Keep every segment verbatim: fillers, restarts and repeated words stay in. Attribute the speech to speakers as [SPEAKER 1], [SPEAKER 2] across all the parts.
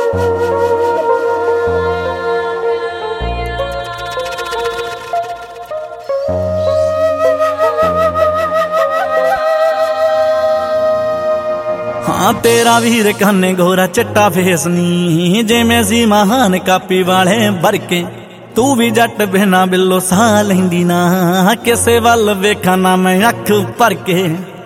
[SPEAKER 1] हाँ तेरा वीर कन्ने गोरा चिट्टा फेस नी जिवें सी महान कापी वाले बरके तू भी जट बिना बिलो सा लैंदी ना किसे वल वेखा ना मैं अख भर के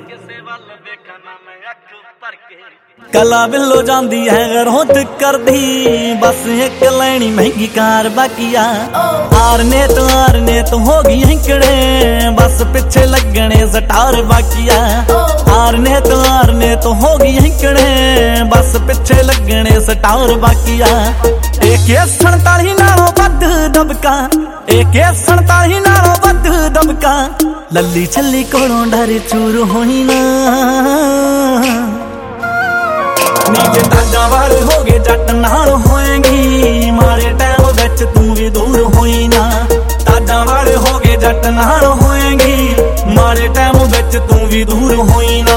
[SPEAKER 1] कला बिलो जांदी है गरोत कर दी बस एक लैनी महंगी कार बाकिया आर ने तो आर ने तो होगी हिंकड़े बस पिछे लगने सटार बाकिया आर ने तो आर ने तो होगी हिंकड़े बस पिछे लगने सटार बाकिया एक सड़ताली नालों बद दबका एक सड़ताली नालों बद दबका लल्ली छली कोलों डर चूर होई ना नीचे ताजा वाले हो गए जट नाल होएगी मारे टाइम विच तू भी दूर होई ना ताजा वाले हो गए जट नाल होएगी मारे टाइम विच तू भी दूर होई ना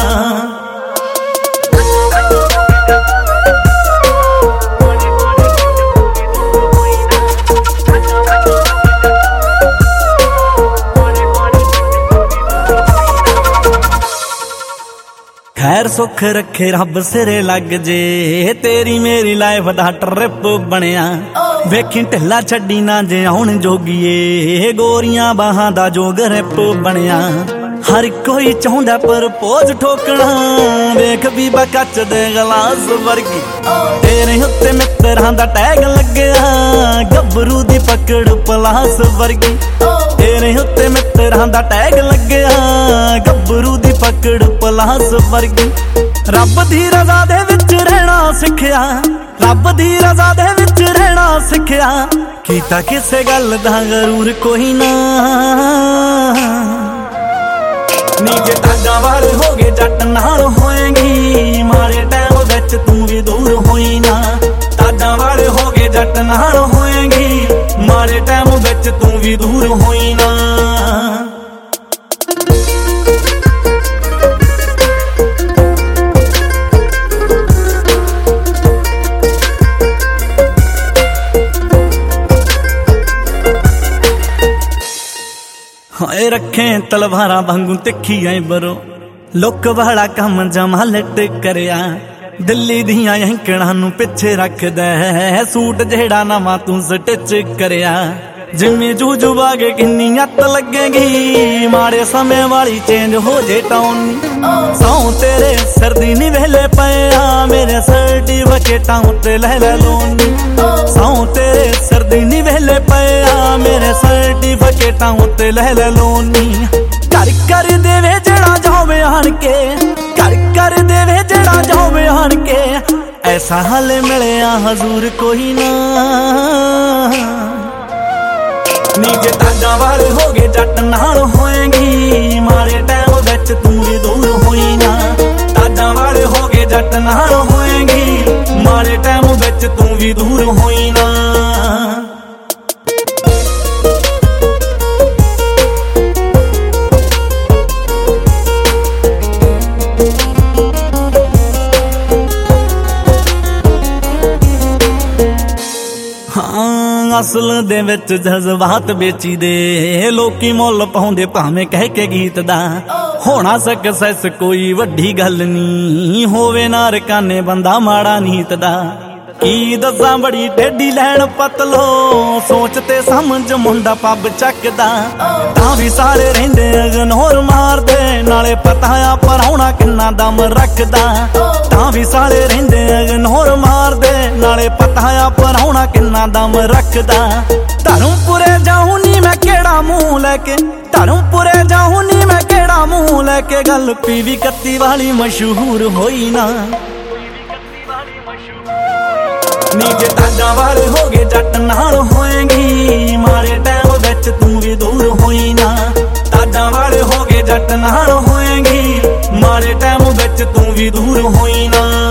[SPEAKER 1] खैर सुख रखे रब सिरे लग जे तेरी मेरी लाइफ दा ट्रिप बनिया वेखी ढिला छड्डी ना जे आउण जोगीए गोरियां बाहां दा जोग रिप बनिया हर कोई चाहुंदा पर पोज ठोकना वेख भी बकच दे गलास वर्गी तेरे उत्ते मित्रां दा टैग लग्या गबरू दी पकड़ पलास वर्गी तेरे उत्ते मित्रां दा टैग लग्या गबरू दी पकड़ पलास वर्गी रब दी रज़ा दे विच रहना सिखया रब दी रज़ा दे विच रहना सिखया कीता किसे गल दा गरूर कोई ना नीचे ताजा वाले हो गए जट नाल होएगी मारे टाइम विच तू भी दूर होई ना ताजा वाले हो गए जट नाल होएगी मारे टाइम विच तू भी दूर होई ना हाय रखे तलवारा वांगू तिखी आई बरो लुक वाला काम जमा लट करया दिल्ली दियां अंकड़ां नू पिछे रखदा है सूट जेड़ा नवा तू स्टिच करया जिम्मे जूजू बागे किन्नी अत लगेगी माड़े समय वाली चेंज हो जे टाउन सौ तेरे सर्दी नी वेले पया मेरे सर्टिफिकेटां उत्ते ले ले लोनी सौ तेरे सर्दी नी वेले पया मेरे सर्टिफिकेटां उत्ते ले ले लोनी कर कर देवे जेड़ा जावे आन के कर कर देवे जेड़ा जावे आन के ऐसा हाल मिलया हजूर कोई ना नीचे ताजा वाले हो गए जट नाल होएगी मारे टाइम विच तू भी दूर होई ना ताजा वाले हो गए जट नाल होएगी मारे टाइम विच तू भी दूर होई ना असल दे विच जज्बात बेची दे लोकी मुल पाउंदे भावें कह के गीत दा होना सक्सेस कोई वड्डी गल नी होवे ना रकाने बंदा माड़ा नीत दा की दसा बड़ी टेढ़ी लैन पतलो सोचते समझ मुंडा पब चकदा तां भी सारे रहिंदे इग्नोर मारदे नाले पता आ पराउणा किन्ना दम रखदा तां भी सारे रहिंदे इग्नोर मारदे नाले पता आ पराउणा किन्ना दम रखदा धर्मपुरे जाऊं नी मैं केड़ा मुंह लैके धर्मपुरे जाऊं नी मैं केड़ा मुंह लैके गल पीवी कत्ती वाली मशहूर होई ना नीचे ताजा वाले हो गए जट नाल होएगी मारे टाइम विच तू भी दूर होई ना ताजा वाले हो गए जट नाल होएगी मारे टाइम विच तू भी दूर होई ना